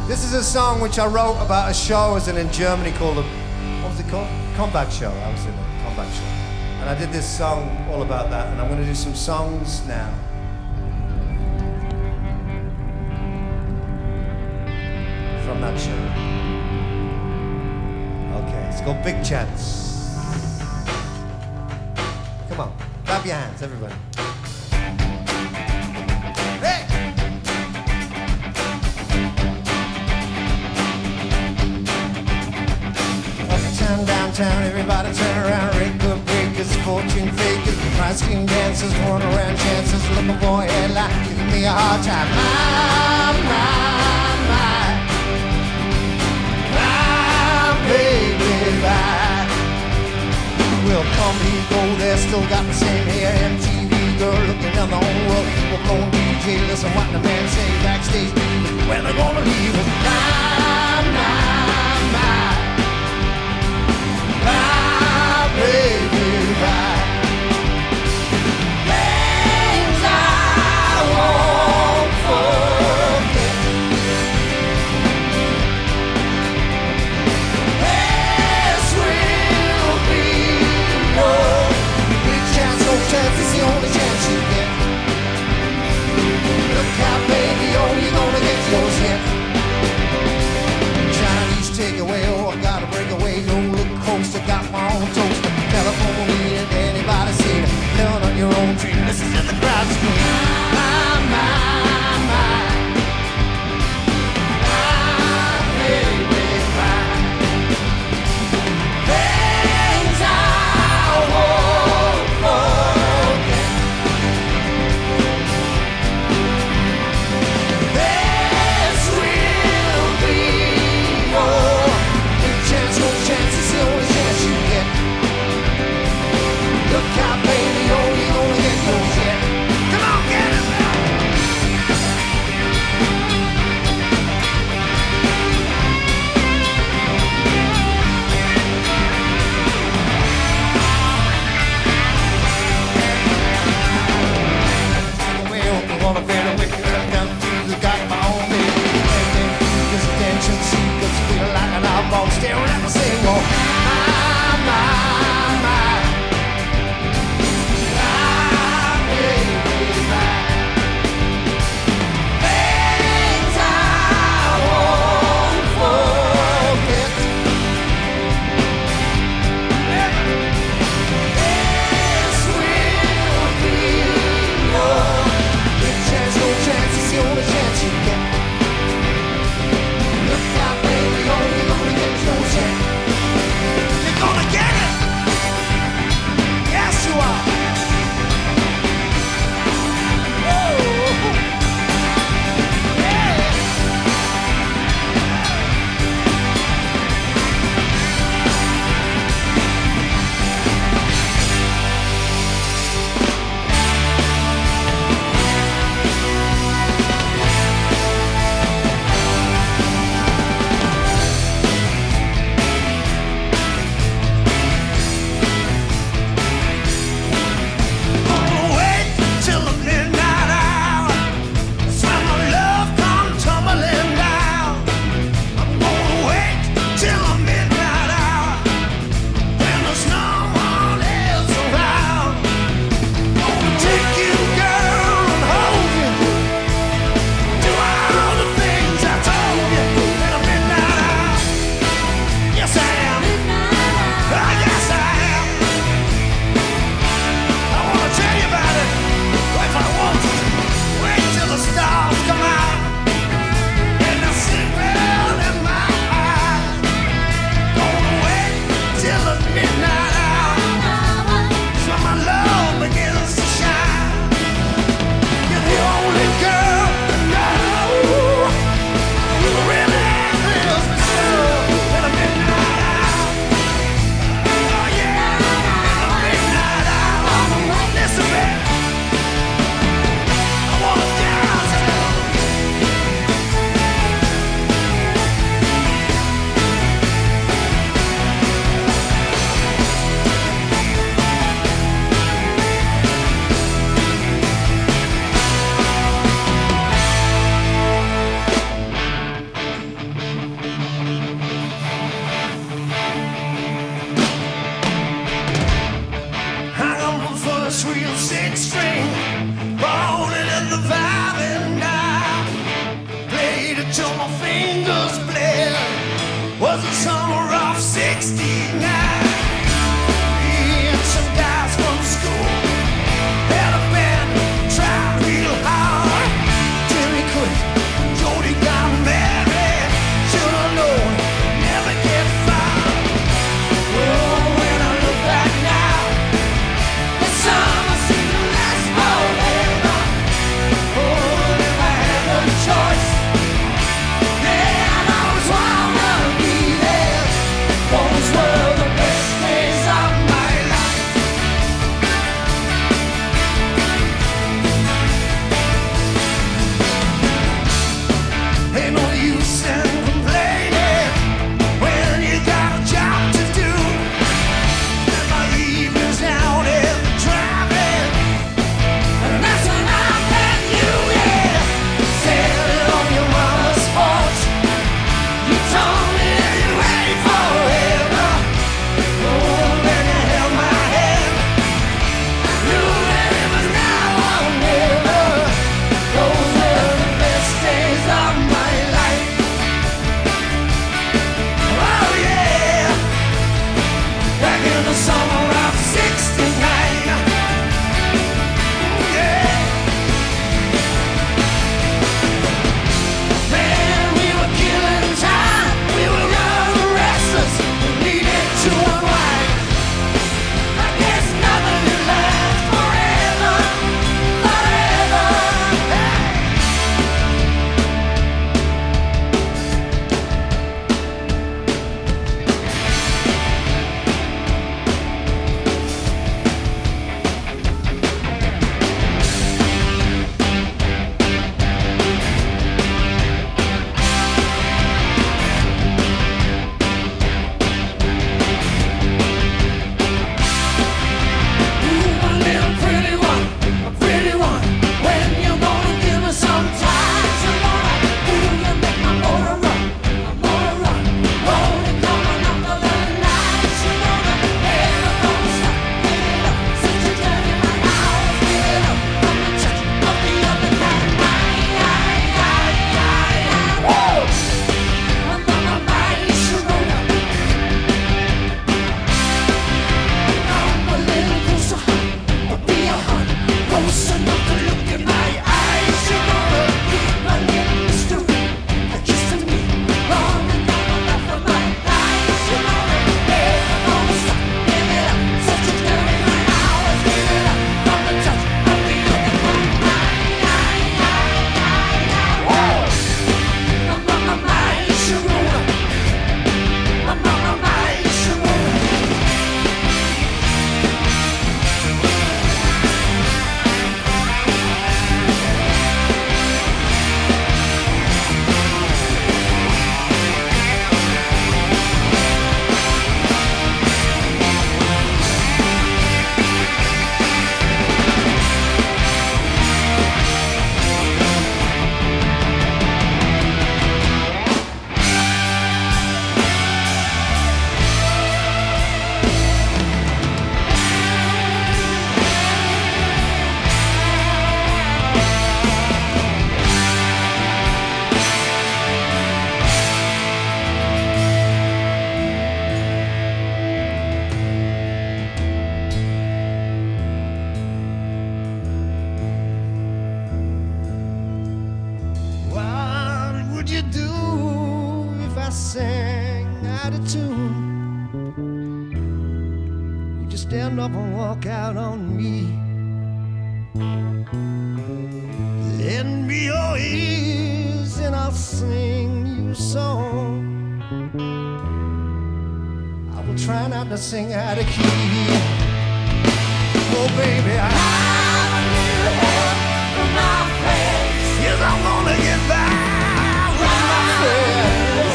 This is a song which I wrote about a show I was in Germany called, what was it called? Comeback Show. I was in a comeback show. And I did this song all about that, and I'm going to do some songs now. From that show. Okay, it's called Big Chance. Come on, clap your hands, everybody. Downtown, everybody turn around, record breakers, fortune fakers, price king dancers, run around chances, looking for a headline, giving me a hard time. My baby, bye. Well, come, he go there, still got the same hair, MTV girl looking down the whole world, we're blowing DJ, listen what the man say backstage, when they're gonna leave us. Baby, bye. Things I won't forget. This will be your big chance, no chance, it's the only chance you get. Look out, baby, oh, you're gonna get yours yet. Chinese takeaway, oh, I gotta break away, no look close, I got my own toast. Telephone me and anybody seen it. Living on your own dream. This is in the crowd scream. My baby, things I won't forget. This will be your big chance, no chance, it's the only chance you get. Look out, baby, oh, you're gonna get yours yet. Come on, get it now. Well, I wanna fade away. Come through, got my own baby. This attention seekers feel like an outlaw staring at the same wall. My. till my fingers bled. Was the summer of '69. Me and some guys from school had a band, tried real hard. Jimmy quit, Jody got married. Should've known, never get far. Oh, when I look back now, the summer seemed to last forever. Oh, if I had no choice, then I was wanna be there. Those were the best days of my life. Ain't no use in complaining when you got a job to do. Spend my evenings out in the driving, and that's when I met you, yeah. Sailing on your mama's porch, you told me you ain't forever. Oh, then you held my hand, knew that it was now or never. Those were the best days of my life. Oh yeah, back in the summer of '69. Yeah. Man, we were killing time. We were young and restless. We needed to unwind. I guess nothing can last forever, forever. Hey. Ooh, my little pretty one, a pretty one. When you gonna give me some time, some more? Ooh, you make my motor run, rolling, coming up the little nights. You know that never gonna stop. Give it up, since you tell me my hours. Give it up from the touch of the other night. Whoa! My, Sharona. I'm a little closer, but be a hun. Close enough to look in my eyes. You're gonna keep my little mystery. Just to me, running down the left of my eyes. You know that never gonna stop. Give it up, such a dirty my hours. Give it up from the touch of the other night. Whoa! My, Sharona. My, Sharona. What would you do if I sang out of tune? Would you stand up and walk out on me? Lend me your ears and I'll sing you a song. I will try not to sing out of key. Oh baby, I need help from my friends. Yes, I'm gonna get by with my friends.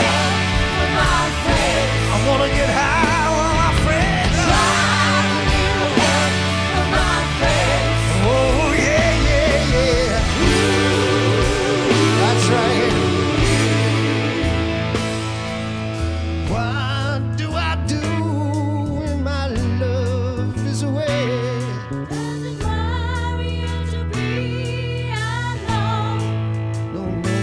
I wanna get high with my friends. Oh yeah, yeah, yeah. That's right. What do I do when my love is away? Doesn't worry you to be alone. No, no,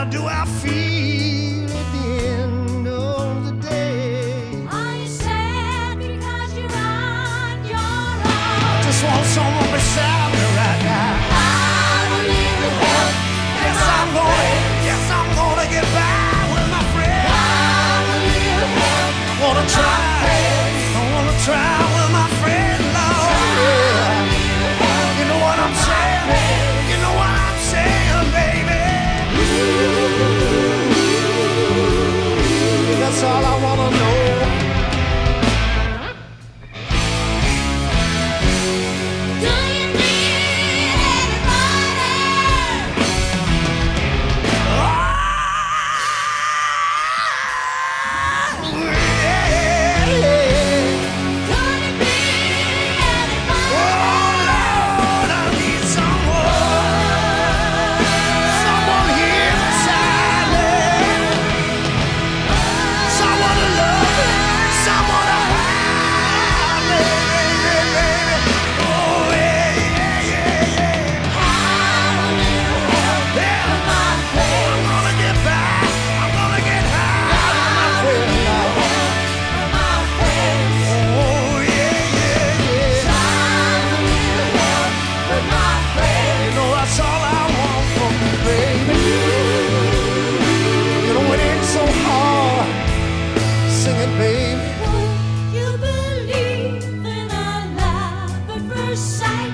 do I feel at the end of the day? Are you sad because you're on your own? Just want someone beside me right now. I will need the help. Yes, I'm gonna get by with my friend. I will need the help. Wanna try, I wanna try with my friend, Lord. You know what I'm saying? You know what I'm saying, baby? That's all I wanna know. Do you need anybody? Could it be anybody? Lord, I need someone here beside me, someone to love me, someone to have me, baby. Oh yeah. I'm gonna get back. I'm gonna get high with my friend now. Oh yeah. You know that's all I want from you, baby. You know it ain't so hard. Sing it, baby. You believe in a love at first sight.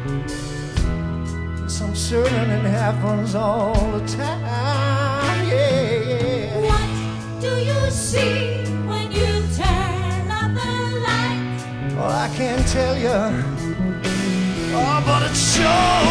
Yes, I'm certain it happens all the time. Yeah. What do you see when you turn out the light? Well, I can't tell you. Oh, but it sure